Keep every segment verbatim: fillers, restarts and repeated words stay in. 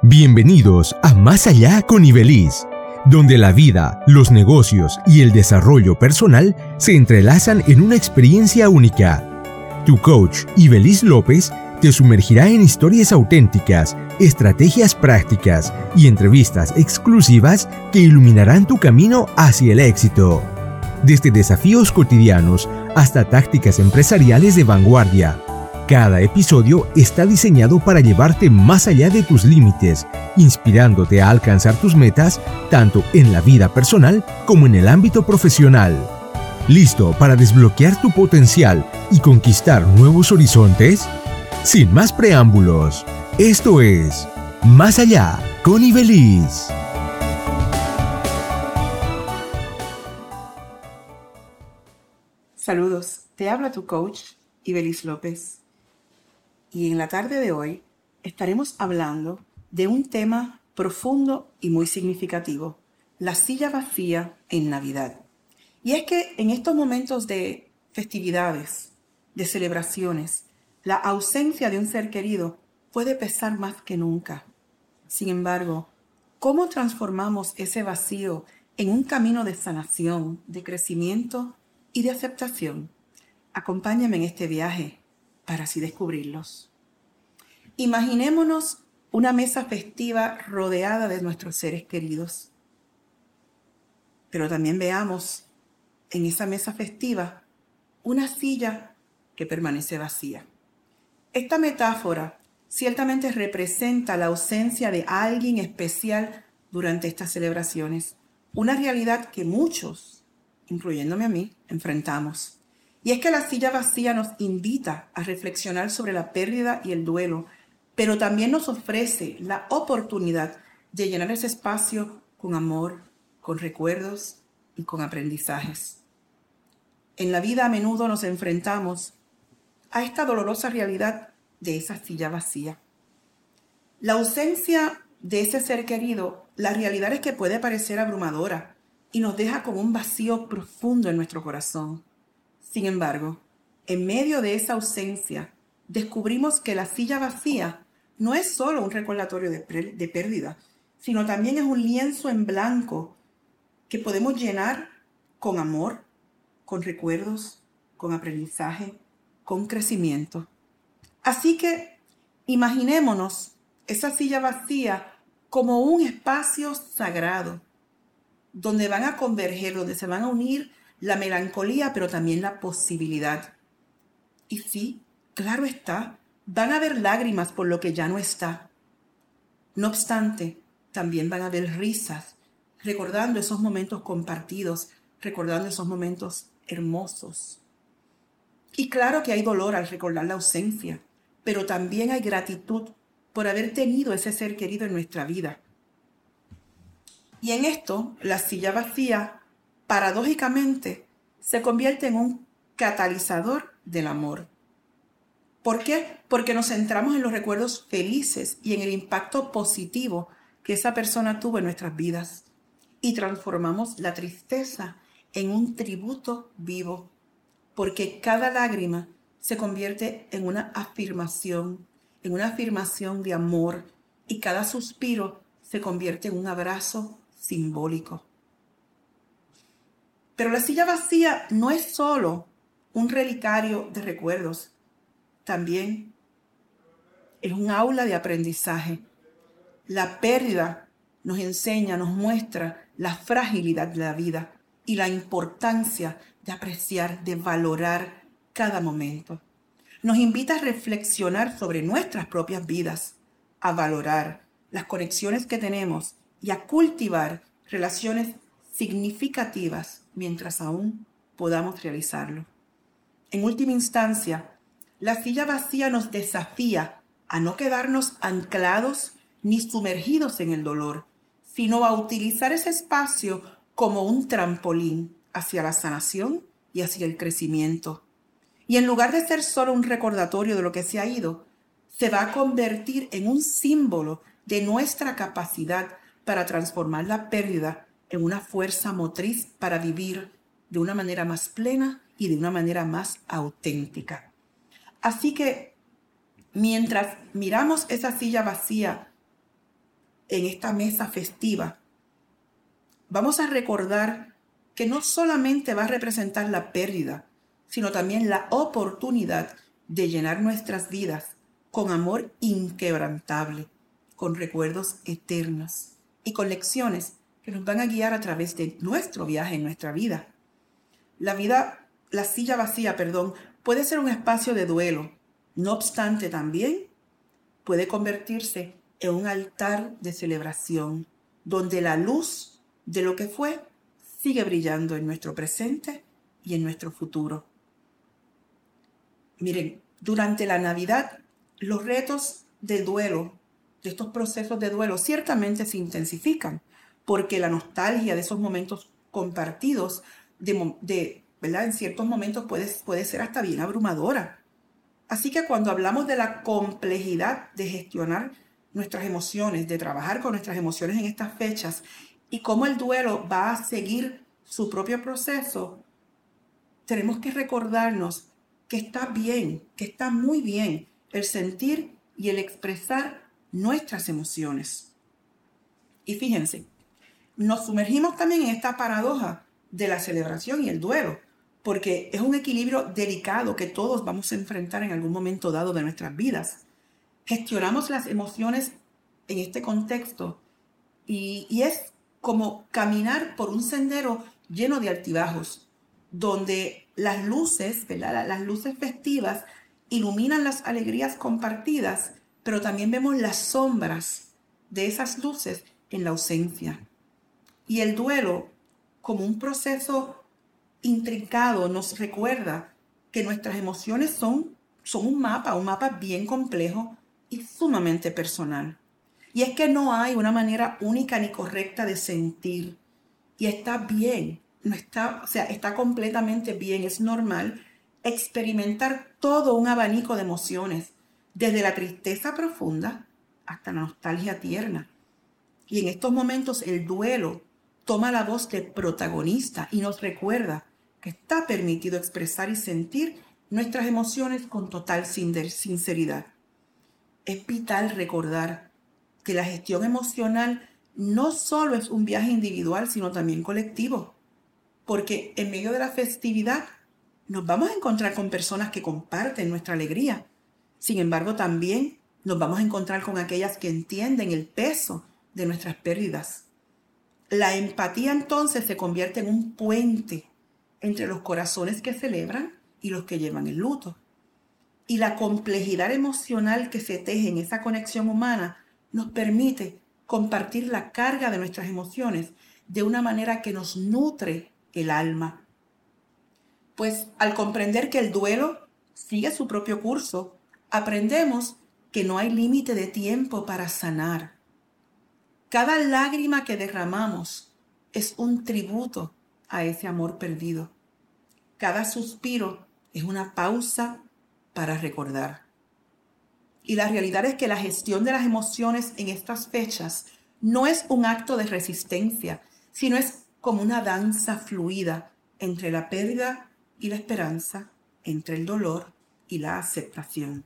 Bienvenidos a Más Allá con Ibeliz, donde la vida, los negocios y el desarrollo personal se entrelazan en una experiencia única. Tu coach, Ibeliz López, te sumergirá en historias auténticas, estrategias prácticas y entrevistas exclusivas que iluminarán tu camino hacia el éxito. Desde desafíos cotidianos hasta tácticas empresariales de vanguardia, cada episodio está diseñado para llevarte más allá de tus límites, inspirándote a alcanzar tus metas tanto en la vida personal como en el ámbito profesional. ¿Listo para desbloquear tu potencial y conquistar nuevos horizontes? Sin más preámbulos, esto es Más Allá con Ibeliz. Saludos, te habla tu coach Ibeliz López. Y en la tarde de hoy estaremos hablando de un tema profundo y muy significativo, la silla vacía en Navidad. Y es que en estos momentos de festividades, de celebraciones, la ausencia de un ser querido puede pesar más que nunca. Sin embargo, ¿cómo transformamos ese vacío en un camino de sanación, de crecimiento y de aceptación? Acompáñame en este viaje para así descubrirlos. Imaginémonos una mesa festiva rodeada de nuestros seres queridos. Pero también veamos en esa mesa festiva una silla que permanece vacía. Esta metáfora ciertamente representa la ausencia de alguien especial durante estas celebraciones, una realidad que muchos, incluyéndome a mí, enfrentamos. Y es que la silla vacía nos invita a reflexionar sobre la pérdida y el duelo, pero también nos ofrece la oportunidad de llenar ese espacio con amor, con recuerdos y con aprendizajes. En la vida a menudo nos enfrentamos a esta dolorosa realidad de esa silla vacía. La ausencia de ese ser querido, la realidad es que puede parecer abrumadora y nos deja con un vacío profundo en nuestro corazón. Sin embargo, en medio de esa ausencia, descubrimos que la silla vacía no es solo un recordatorio de, de pérdida, sino también es un lienzo en blanco que podemos llenar con amor, con recuerdos, con aprendizaje, con crecimiento. Así que imaginémonos esa silla vacía como un espacio sagrado, donde van a converger, donde se van a unir la melancolía, pero también la posibilidad. Y sí, claro está, van a haber lágrimas por lo que ya no está. No obstante, también van a haber risas, recordando esos momentos compartidos, recordando esos momentos hermosos. Y claro que hay dolor al recordar la ausencia, pero también hay gratitud por haber tenido ese ser querido en nuestra vida. Y en esto, la silla vacía, paradójicamente, se convierte en un catalizador del amor. ¿Por qué? Porque nos centramos en los recuerdos felices y en el impacto positivo que esa persona tuvo en nuestras vidas. Y transformamos la tristeza en un tributo vivo, porque cada lágrima se convierte en una afirmación, en una afirmación de amor, y cada suspiro se convierte en un abrazo simbólico. Pero la silla vacía no es solo un relicario de recuerdos, también es un aula de aprendizaje. La pérdida nos enseña, nos muestra la fragilidad de la vida y la importancia de apreciar, de valorar cada momento. Nos invita a reflexionar sobre nuestras propias vidas, a valorar las conexiones que tenemos y a cultivar relaciones significativas mientras aún podamos realizarlo. En última instancia, la silla vacía nos desafía a no quedarnos anclados ni sumergidos en el dolor, sino a utilizar ese espacio como un trampolín hacia la sanación y hacia el crecimiento. Y en lugar de ser solo un recordatorio de lo que se ha ido, se va a convertir en un símbolo de nuestra capacidad para transformar la pérdida en una fuerza motriz para vivir de una manera más plena y de una manera más auténtica. Así que, mientras miramos esa silla vacía en esta mesa festiva, vamos a recordar que no solamente va a representar la pérdida, sino también la oportunidad de llenar nuestras vidas con amor inquebrantable, con recuerdos eternos y con lecciones que nos van a guiar a través de nuestro viaje en nuestra vida. La vida, la silla vacía, perdón, puede ser un espacio de duelo. No obstante, también puede convertirse en un altar de celebración, donde la luz de lo que fue sigue brillando en nuestro presente y en nuestro futuro. Miren, durante la Navidad, los retos del duelo, de estos procesos de duelo, ciertamente se intensifican, porque la nostalgia de esos momentos compartidos, de, de, ¿verdad? En ciertos momentos puede, puede ser hasta bien abrumadora. Así que cuando hablamos de la complejidad de gestionar nuestras emociones, de trabajar con nuestras emociones en estas fechas y cómo el duelo va a seguir su propio proceso, tenemos que recordarnos que está bien, que está muy bien el sentir y el expresar nuestras emociones. Y fíjense, nos sumergimos también en esta paradoja de la celebración y el duelo, porque es un equilibrio delicado que todos vamos a enfrentar en algún momento dado de nuestras vidas. Gestionamos las emociones en este contexto y, y es como caminar por un sendero lleno de altibajos, donde las luces, ¿verdad? Las luces festivas iluminan las alegrías compartidas, pero también vemos las sombras de esas luces en la ausencia. Y el duelo, como un proceso intrincado, nos recuerda que nuestras emociones son, son un mapa, un mapa bien complejo y sumamente personal. Y es que no hay una manera única ni correcta de sentir. Y está bien, no está, o sea, está completamente bien, es normal experimentar todo un abanico de emociones, desde la tristeza profunda hasta la nostalgia tierna. Y en estos momentos el duelo toma la voz de protagonista y nos recuerda que está permitido expresar y sentir nuestras emociones con total sinceridad. Es vital recordar que la gestión emocional no solo es un viaje individual, sino también colectivo, porque en medio de la festividad nos vamos a encontrar con personas que comparten nuestra alegría. Sin embargo, también nos vamos a encontrar con aquellas que entienden el peso de nuestras pérdidas. La empatía entonces se convierte en un puente entre los corazones que celebran y los que llevan el luto. Y la complejidad emocional que se teje en esa conexión humana nos permite compartir la carga de nuestras emociones de una manera que nos nutre el alma. Pues al comprender que el duelo sigue su propio curso, aprendemos que no hay límite de tiempo para sanar. Cada lágrima que derramamos es un tributo a ese amor perdido. Cada suspiro es una pausa para recordar. Y la realidad es que la gestión de las emociones en estas fechas no es un acto de resistencia, sino es como una danza fluida entre la pérdida y la esperanza, entre el dolor y la aceptación.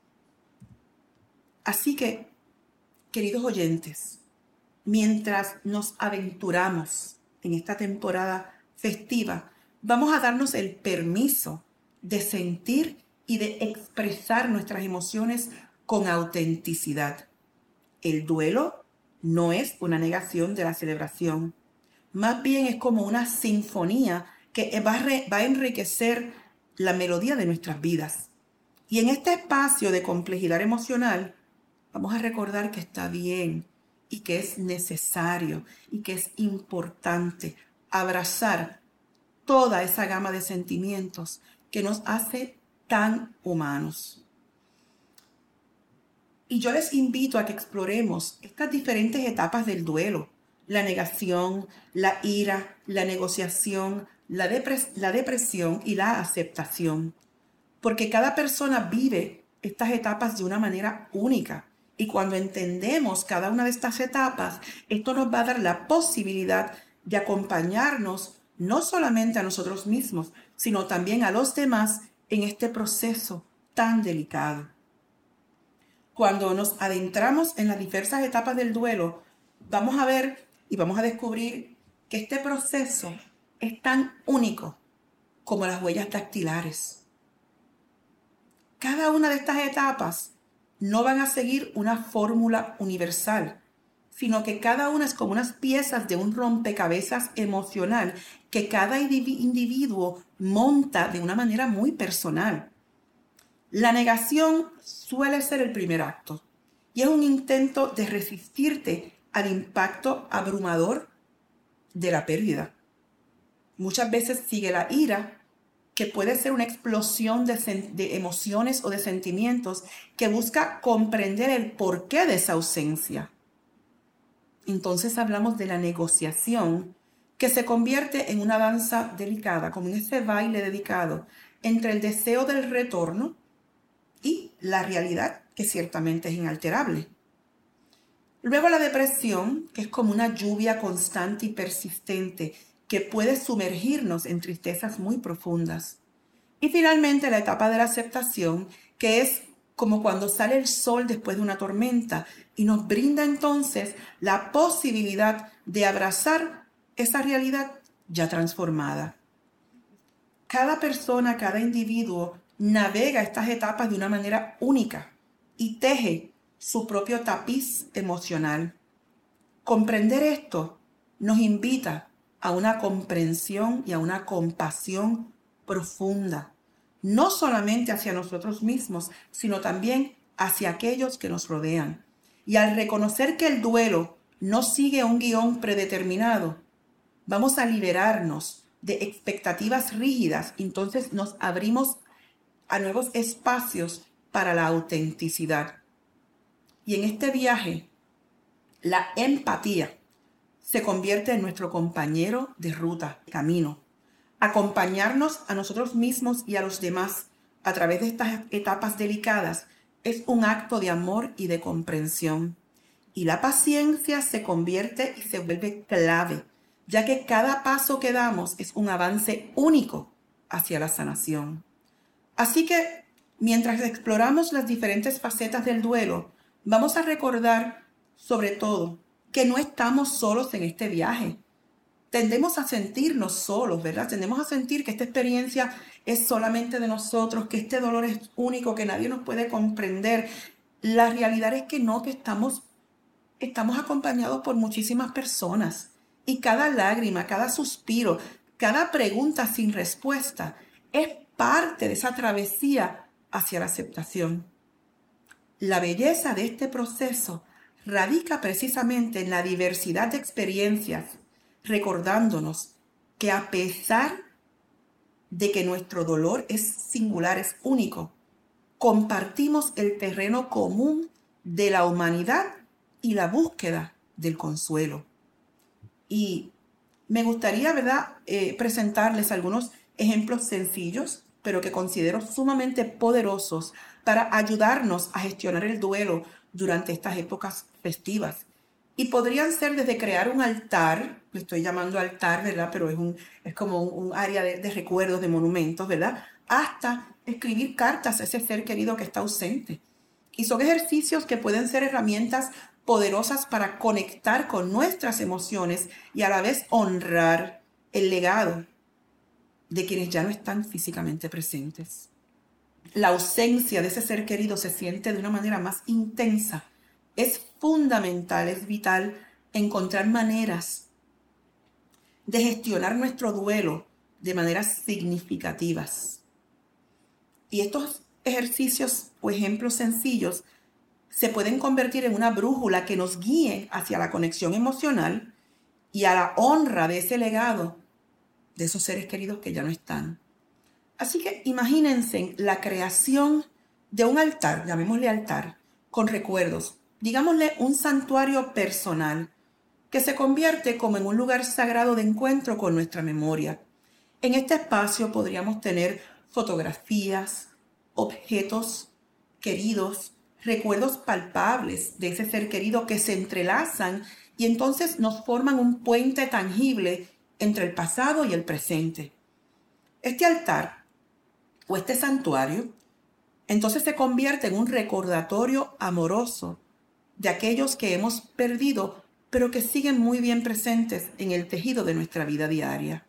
Así que, queridos oyentes, mientras nos aventuramos en esta temporada festiva, vamos a darnos el permiso de sentir y de expresar nuestras emociones con autenticidad. El duelo no es una negación de la celebración, más bien es como una sinfonía que va a, re, va a enriquecer la melodía de nuestras vidas. Y en este espacio de complejidad emocional, vamos a recordar que está bien y que es necesario y que es importante abrazar toda esa gama de sentimientos que nos hace tan humanos. Y yo les invito a que exploremos estas diferentes etapas del duelo: la negación, la ira, la negociación, la, depres- la depresión y la aceptación. Porque cada persona vive estas etapas de una manera única. Y cuando entendemos cada una de estas etapas, esto nos va a dar la posibilidad de acompañarnos no solamente a nosotros mismos, sino también a los demás en este proceso tan delicado. Cuando nos adentramos en las diversas etapas del duelo, vamos a ver y vamos a descubrir que este proceso es tan único como las huellas dactilares. Cada una de estas etapas no van a seguir una fórmula universal, sino que cada una es como unas piezas de un rompecabezas emocional que cada individuo monta de una manera muy personal. La negación suele ser el primer acto y es un intento de resistirte al impacto abrumador de la pérdida. Muchas veces sigue la ira, que puede ser una explosión de, de emociones o de sentimientos que busca comprender el porqué de esa ausencia. Entonces hablamos de la negociación, que se convierte en una danza delicada, como en ese baile dedicado entre el deseo del retorno y la realidad, que ciertamente es inalterable. Luego la depresión, que es como una lluvia constante y persistente que puede sumergirnos en tristezas muy profundas. Y finalmente la etapa de la aceptación, que es como cuando sale el sol después de una tormenta y nos brinda entonces la posibilidad de abrazar esa realidad ya transformada. Cada persona, cada individuo navega estas etapas de una manera única y teje su propio tapiz emocional. Comprender esto nos invita a una comprensión y a una compasión profunda, no solamente hacia nosotros mismos, sino también hacia aquellos que nos rodean. Y al reconocer que el duelo no sigue un guión predeterminado, vamos a liberarnos de expectativas rígidas, entonces nos abrimos a nuevos espacios para la autenticidad. Y en este viaje, la empatía se convierte en nuestro compañero de ruta, camino. Acompañarnos a nosotros mismos y a los demás a través de estas etapas delicadas es un acto de amor y de comprensión. Y la paciencia se convierte y se vuelve clave, ya que cada paso que damos es un avance único hacia la sanación. Así que, mientras exploramos las diferentes facetas del duelo, vamos a recordar, sobre todo, que no estamos solos en este viaje. Tendemos a sentirnos solos, ¿verdad? Tendemos a sentir que esta experiencia es solamente de nosotros, que este dolor es único, que nadie nos puede comprender. La realidad es que no, que estamos, estamos acompañados por muchísimas personas. Y cada lágrima, cada suspiro, cada pregunta sin respuesta es parte de esa travesía hacia la aceptación. La belleza de este proceso radica precisamente en la diversidad de experiencias, recordándonos que a pesar de que nuestro dolor es singular, es único, compartimos el terreno común de la humanidad y la búsqueda del consuelo. Y me gustaría, ¿verdad?, eh, presentarles algunos ejemplos sencillos, pero que considero sumamente poderosos para ayudarnos a gestionar el duelo durante estas épocas festivas. Y podrían ser desde crear un altar, le estoy llamando altar, ¿verdad? Pero es, un, es como un, un área de, de recuerdos, de monumentos, ¿verdad? Hasta escribir cartas a ese ser querido que está ausente. Y son ejercicios que pueden ser herramientas poderosas para conectar con nuestras emociones y a la vez honrar el legado de quienes ya no están físicamente presentes. La ausencia de ese ser querido se siente de una manera más intensa. Es fundamental, es vital encontrar maneras de gestionar nuestro duelo de maneras significativas. Y estos ejercicios o ejemplos sencillos se pueden convertir en una brújula que nos guíe hacia la conexión emocional y a la honra de ese legado de esos seres queridos que ya no están. Así que imagínense la creación de un altar, llamémosle altar, con recuerdos, digámosle un santuario personal, que se convierte como en un lugar sagrado de encuentro con nuestra memoria. En este espacio podríamos tener fotografías, objetos queridos, recuerdos palpables de ese ser querido que se entrelazan y entonces nos forman un puente tangible entre el pasado y el presente. Este altar o este santuario entonces se convierte en un recordatorio amoroso de aquellos que hemos perdido pero que siguen muy bien presentes en el tejido de nuestra vida diaria.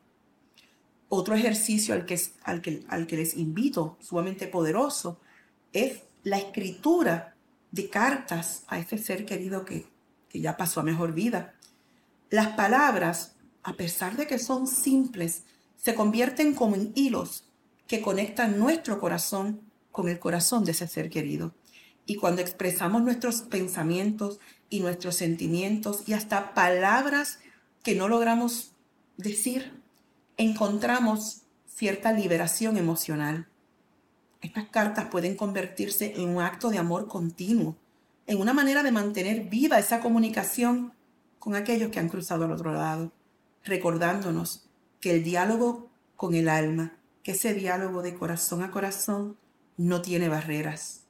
Otro ejercicio al que, al que, al que les invito, sumamente poderoso, es la escritura de cartas a ese ser querido que, que ya pasó a mejor vida. Las palabras, a pesar de que son simples, se convierten como en hilos que conectan nuestro corazón con el corazón de ese ser querido. Y cuando expresamos nuestros pensamientos y nuestros sentimientos y hasta palabras que no logramos decir, encontramos cierta liberación emocional. Estas cartas pueden convertirse en un acto de amor continuo, en una manera de mantener viva esa comunicación con aquellos que han cruzado al otro lado, recordándonos que el diálogo con el alma, que ese diálogo de corazón a corazón no tiene barreras.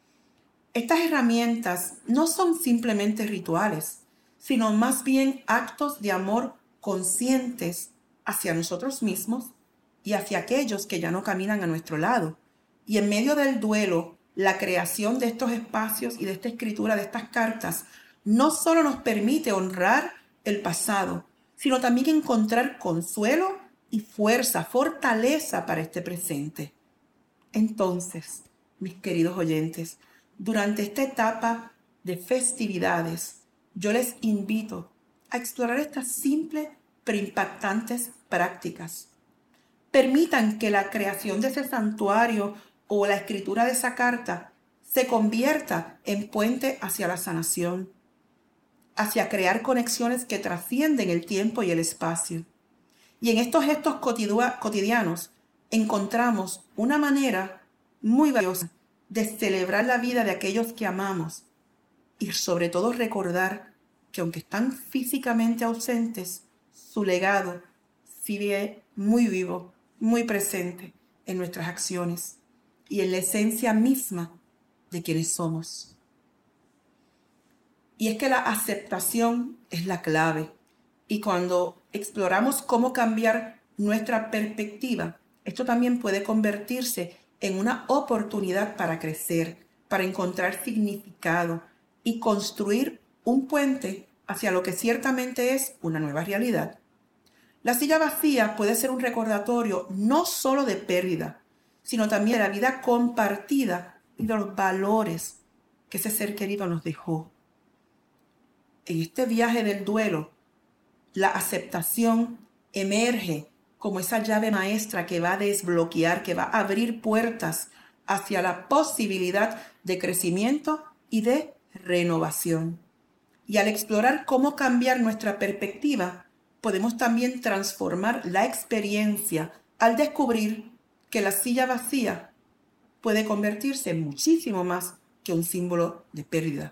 Estas herramientas no son simplemente rituales, sino más bien actos de amor conscientes hacia nosotros mismos y hacia aquellos que ya no caminan a nuestro lado. Y en medio del duelo, la creación de estos espacios y de esta escritura de estas cartas no solo nos permite honrar el pasado, sino también encontrar consuelo y fuerza, fortaleza para este presente. Entonces, mis queridos oyentes, durante esta etapa de festividades, yo les invito a explorar estas simples pero impactantes prácticas. Permitan que la creación de ese santuario o la escritura de esa carta se convierta en puente hacia la sanación, hacia crear conexiones que trascienden el tiempo y el espacio. Y en estos gestos cotidianos encontramos una manera muy valiosa de celebrar la vida de aquellos que amamos y sobre todo recordar que aunque están físicamente ausentes, su legado sigue muy vivo, muy presente en nuestras acciones y en la esencia misma de quienes somos. Y es que la aceptación es la clave. Y cuando exploramos cómo cambiar nuestra perspectiva, esto también puede convertirse en una oportunidad para crecer, para encontrar significado y construir un puente hacia lo que ciertamente es una nueva realidad. La silla vacía puede ser un recordatorio no solo de pérdida, sino también de la vida compartida y de los valores que ese ser querido nos dejó. En este viaje del duelo, la aceptación emerge como esa llave maestra que va a desbloquear, que va a abrir puertas hacia la posibilidad de crecimiento y de renovación. Y al explorar cómo cambiar nuestra perspectiva, podemos también transformar la experiencia al descubrir que la silla vacía puede convertirse en muchísimo más que un símbolo de pérdida.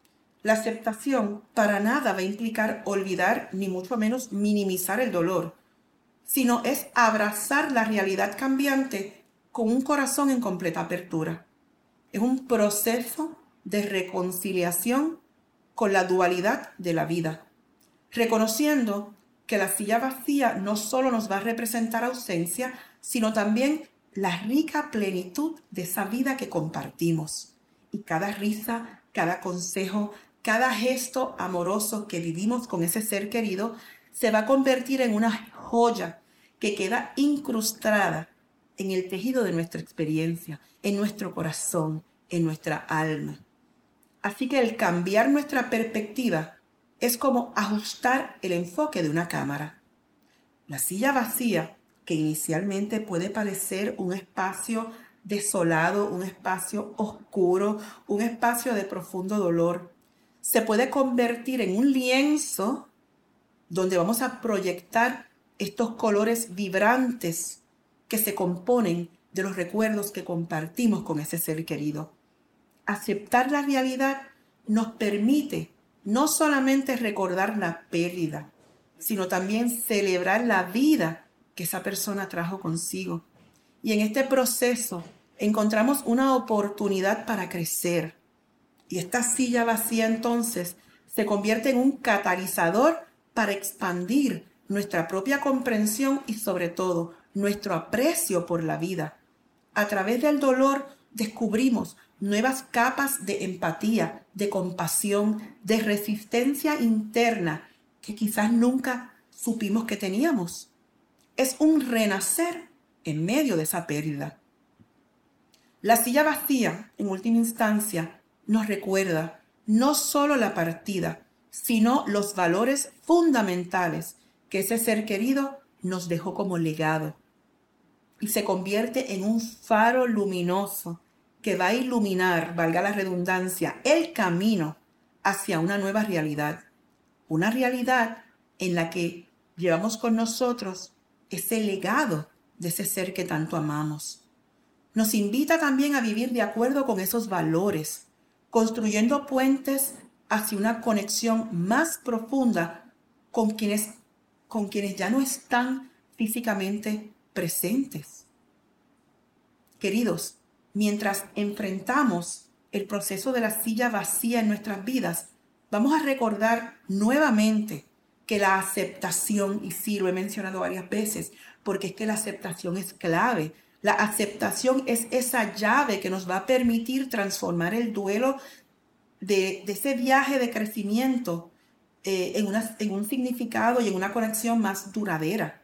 La aceptación para nada va a implicar olvidar ni mucho menos minimizar el dolor, sino es abrazar la realidad cambiante con un corazón en completa apertura. Es un proceso de reconciliación con la dualidad de la vida, reconociendo que la silla vacía no solo nos va a representar ausencia, sino también la rica plenitud de esa vida que compartimos. Y cada risa, cada consejo, cada gesto amoroso que vivimos con ese ser querido se va a convertir en una joya que queda incrustada en el tejido de nuestra experiencia, en nuestro corazón, en nuestra alma. Así que el cambiar nuestra perspectiva es como ajustar el enfoque de una cámara. La silla vacía, que inicialmente puede parecer un espacio desolado, un espacio oscuro, un espacio de profundo dolor, se puede convertir en un lienzo donde vamos a proyectar estos colores vibrantes que se componen de los recuerdos que compartimos con ese ser querido. Aceptar la realidad nos permite no solamente recordar la pérdida, sino también celebrar la vida que esa persona trajo consigo. Y en este proceso encontramos una oportunidad para crecer. Y esta silla vacía entonces se convierte en un catalizador para expandir nuestra propia comprensión y sobre todo nuestro aprecio por la vida. A través del dolor descubrimos nuevas capas de empatía, de compasión, de resistencia interna que quizás nunca supimos que teníamos. Es un renacer en medio de esa pérdida. La silla vacía, en última instancia, nos recuerda no solo la partida, sino los valores fundamentales que ese ser querido nos dejó como legado. Y se convierte en un faro luminoso que va a iluminar, valga la redundancia, el camino hacia una nueva realidad. Una realidad en la que llevamos con nosotros ese legado de ese ser que tanto amamos. Nos invita también a vivir de acuerdo con esos valores, construyendo puentes hacia una conexión más profunda con quienes, con quienes ya no están físicamente presentes. Queridos, mientras enfrentamos el proceso de la silla vacía en nuestras vidas, vamos a recordar nuevamente que la aceptación, y sí lo he mencionado varias veces, porque es que la aceptación es clave. La aceptación es esa llave que nos va a permitir transformar el duelo de, de ese viaje de crecimiento eh, en, una, en un significado y en una conexión más duradera.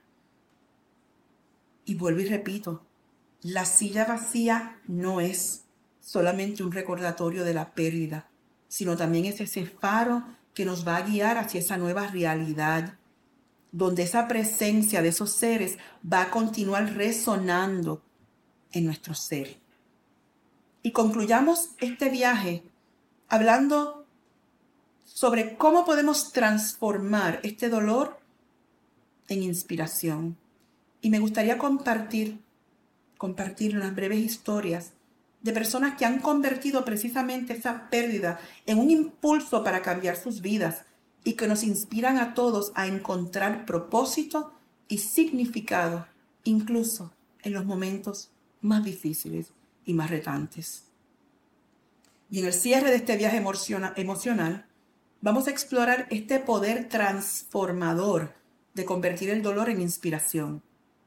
Y vuelvo y repito, la silla vacía no es solamente un recordatorio de la pérdida, sino también es ese faro que nos va a guiar hacia esa nueva realidad, donde esa presencia de esos seres va a continuar resonando en nuestro ser. Y concluyamos este viaje hablando sobre cómo podemos transformar este dolor en inspiración. Y me gustaría compartir, compartir unas breves historias de personas que han convertido precisamente esa pérdida en un impulso para cambiar sus vidas y que nos inspiran a todos a encontrar propósito y significado, incluso en los momentos más difíciles y más retantes. Y en el cierre de este viaje emocional, vamos a explorar este poder transformador de convertir el dolor en inspiración.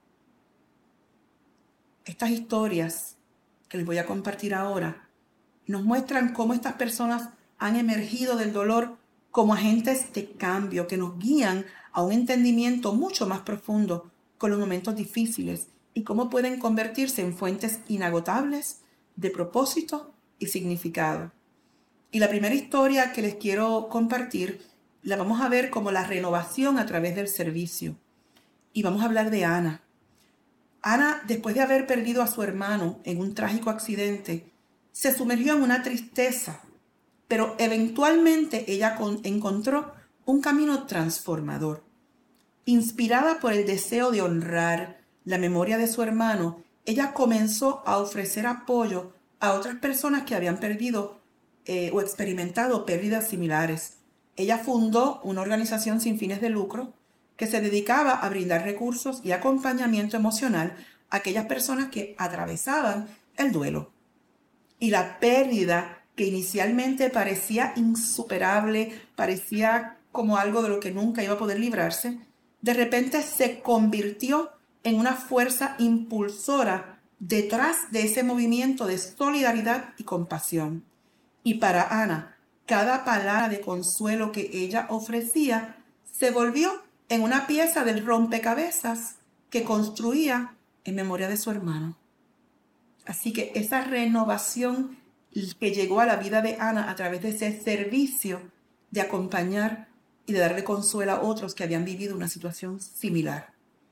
Estas historias que les voy a compartir ahora nos muestran cómo estas personas han emergido del dolor como agentes de cambio que nos guían a un entendimiento mucho más profundo con los momentos difíciles y cómo pueden convertirse en fuentes inagotables de propósito y significado. Y la primera historia que les quiero compartir la vamos a ver como la renovación a través del servicio. Y vamos a hablar de Ana. Ana, después de haber perdido a su hermano en un trágico accidente, se sumergió en una tristeza, pero eventualmente ella con- encontró un camino transformador. Inspirada por el deseo de honrar la memoria de su hermano, ella comenzó a ofrecer apoyo a otras personas que habían perdido eh, o experimentado pérdidas similares. Ella fundó una organización sin fines de lucro que se dedicaba a brindar recursos y acompañamiento emocional a aquellas personas que atravesaban el duelo. Y la pérdida, que inicialmente parecía insuperable, parecía como algo de lo que nunca iba a poder librarse, de repente se convirtió en una fuerza impulsora detrás de ese movimiento de solidaridad y compasión. Y para Ana, cada palabra de consuelo que ella ofrecía se volvió en una pieza del rompecabezas que construía en memoria de su hermano. Así que esa renovación que llegó a la vida de Ana a través de ese servicio de acompañar y de darle consuelo a otros que habían vivido una situación similar.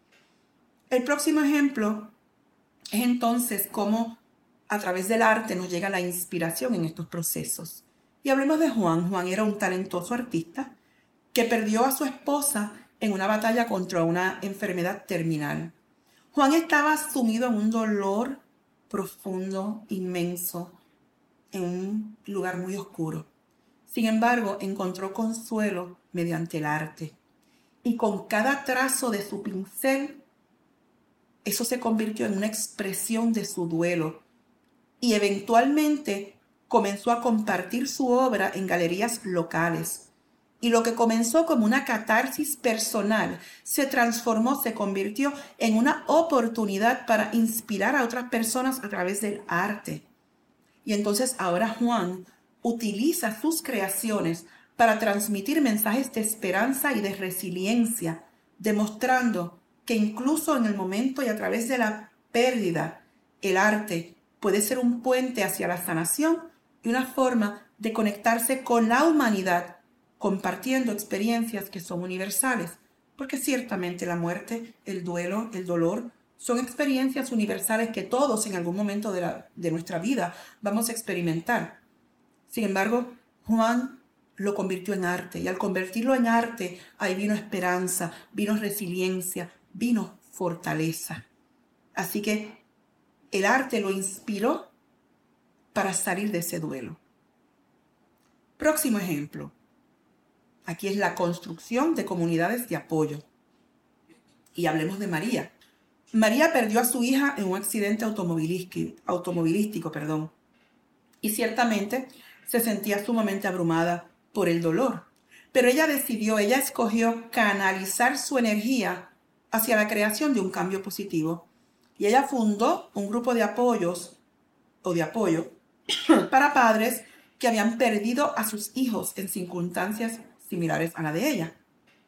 El próximo ejemplo es entonces cómo a través del arte nos llega la inspiración en estos procesos. Y hablemos de Juan. Juan era un talentoso artista que perdió a su esposa en una batalla contra una enfermedad terminal. Juan estaba sumido en un dolor profundo, inmenso, en un lugar muy oscuro. Sin embargo, encontró consuelo mediante el arte. Y con cada trazo de su pincel, eso se convirtió en una expresión de su duelo. Y eventualmente comenzó a compartir su obra en galerías locales. Y lo que comenzó como una catarsis personal se transformó, se convirtió en una oportunidad para inspirar a otras personas a través del arte. Y entonces ahora Juan utiliza sus creaciones para transmitir mensajes de esperanza y de resiliencia, demostrando que incluso en el momento y a través de la pérdida, el arte puede ser un puente hacia la sanación y una forma de conectarse con la humanidad, compartiendo experiencias que son universales, porque ciertamente la muerte, el duelo, el dolor, son experiencias universales que todos en algún momento de, la, de nuestra vida vamos a experimentar. Sin embargo, Juan lo convirtió en arte, y al convertirlo en arte, ahí vino esperanza, vino resiliencia, vino fortaleza. Así que el arte lo inspiró para salir de ese duelo. Próximo ejemplo. Aquí es la construcción de comunidades de apoyo. Y hablemos de María. María perdió a su hija en un accidente automovilístico, automovilístico, perdón, y ciertamente se sentía sumamente abrumada por el dolor. Pero ella decidió, ella escogió canalizar su energía hacia la creación de un cambio positivo. Y ella fundó un grupo de apoyos o de apoyo para padres que habían perdido a sus hijos en circunstancias similares a la de ella.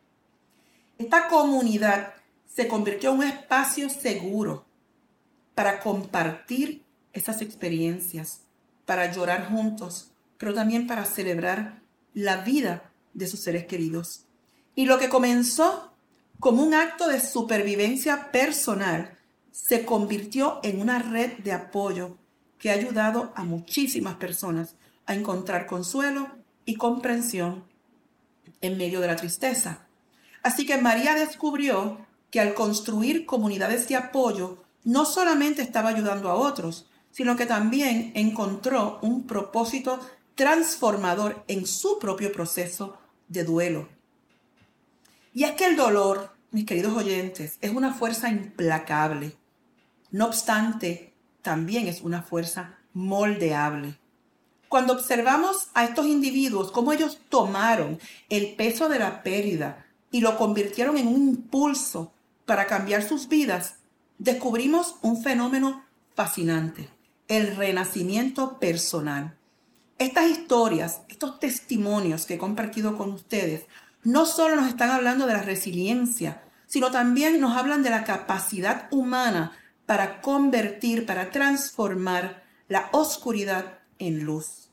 Esta comunidad se convirtió en un espacio seguro para compartir esas experiencias, para llorar juntos, pero también para celebrar la vida de sus seres queridos. Y lo que comenzó como un acto de supervivencia personal se convirtió en una red de apoyo que ha ayudado a muchísimas personas a encontrar consuelo y comprensión en medio de la tristeza. Así que María descubrió que al construir comunidades de apoyo, no solamente estaba ayudando a otros, sino que también encontró un propósito transformador en su propio proceso de duelo. Y es que el dolor, mis queridos oyentes, es una fuerza implacable. No obstante, también es una fuerza moldeable. Cuando observamos a estos individuos, cómo ellos tomaron el peso de la pérdida y lo convirtieron en un impulso para cambiar sus vidas, descubrimos un fenómeno fascinante, el renacimiento personal. Estas historias, estos testimonios que he compartido con ustedes, no solo nos están hablando de la resiliencia, sino también nos hablan de la capacidad humana para convertir, para transformar la oscuridad en luz.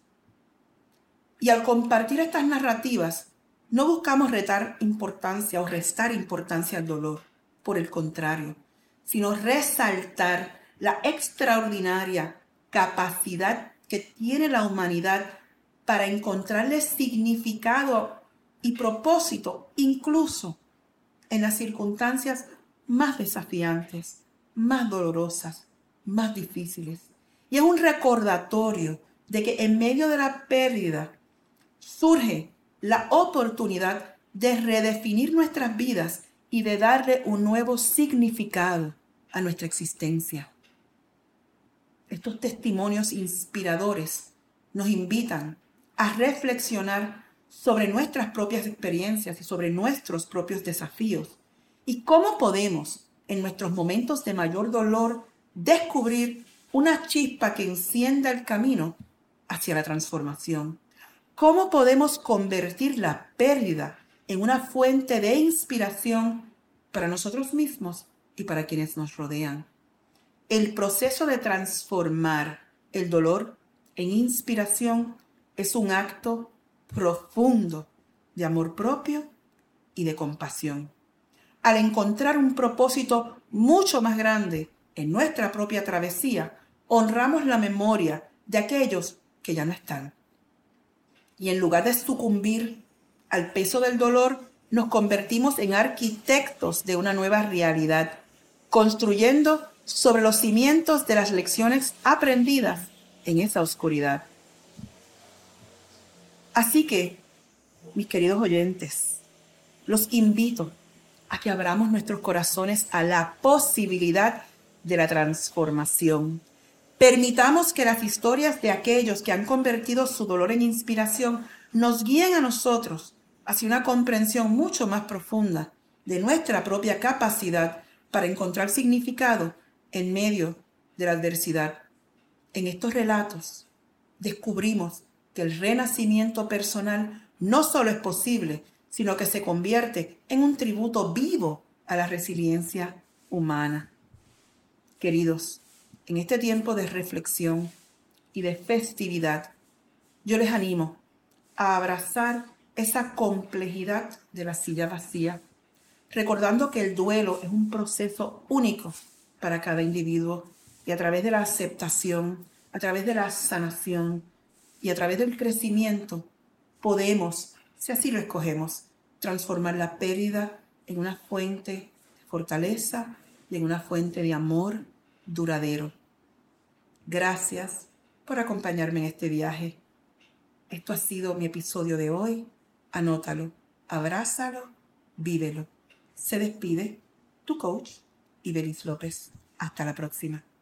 Y al compartir estas narrativas, no buscamos retar importancia o restar importancia al dolor, por el contrario, sino resaltar la extraordinaria capacidad que tiene la humanidad para encontrarle significado y propósito, incluso en las circunstancias más desafiantes, más dolorosas, más difíciles. Y es un recordatorio de que en medio de la pérdida surge la oportunidad de redefinir nuestras vidas y de darle un nuevo significado a nuestra existencia. Estos testimonios inspiradores nos invitan a reflexionar sobre nuestras propias experiencias y sobre nuestros propios desafíos y cómo podemos, en nuestros momentos de mayor dolor, descubrir una chispa que encienda el camino hacia la transformación. ¿Cómo podemos convertir la pérdida en una fuente de inspiración para nosotros mismos y para quienes nos rodean? El proceso de transformar el dolor en inspiración es un acto profundo de amor propio y de compasión. Al encontrar un propósito mucho más grande en nuestra propia travesía, honramos la memoria de aquellos que ya no están. Y en lugar de sucumbir al peso del dolor, nos convertimos en arquitectos de una nueva realidad, construyendo sobre los cimientos de las lecciones aprendidas en esa oscuridad. Así que, mis queridos oyentes, los invito a que abramos nuestros corazones a la posibilidad de la transformación. Permitamos que las historias de aquellos que han convertido su dolor en inspiración nos guíen a nosotros hacia una comprensión mucho más profunda de nuestra propia capacidad para encontrar significado en medio de la adversidad. En estos relatos descubrimos que el renacimiento personal no solo es posible, sino que se convierte en un tributo vivo a la resiliencia humana. Queridos, en este tiempo de reflexión y de festividad, yo les animo a abrazar esa complejidad de la silla vacía, recordando que el duelo es un proceso único para cada individuo y a través de la aceptación, a través de la sanación y a través del crecimiento podemos, si así lo escogemos, transformar la pérdida en una fuente de fortaleza y en una fuente de amor duradero. Gracias por acompañarme en este viaje. Esto ha sido mi episodio de hoy. Anótalo, abrázalo, vívelo. Se despide tu coach, Ibelis López. Hasta la próxima.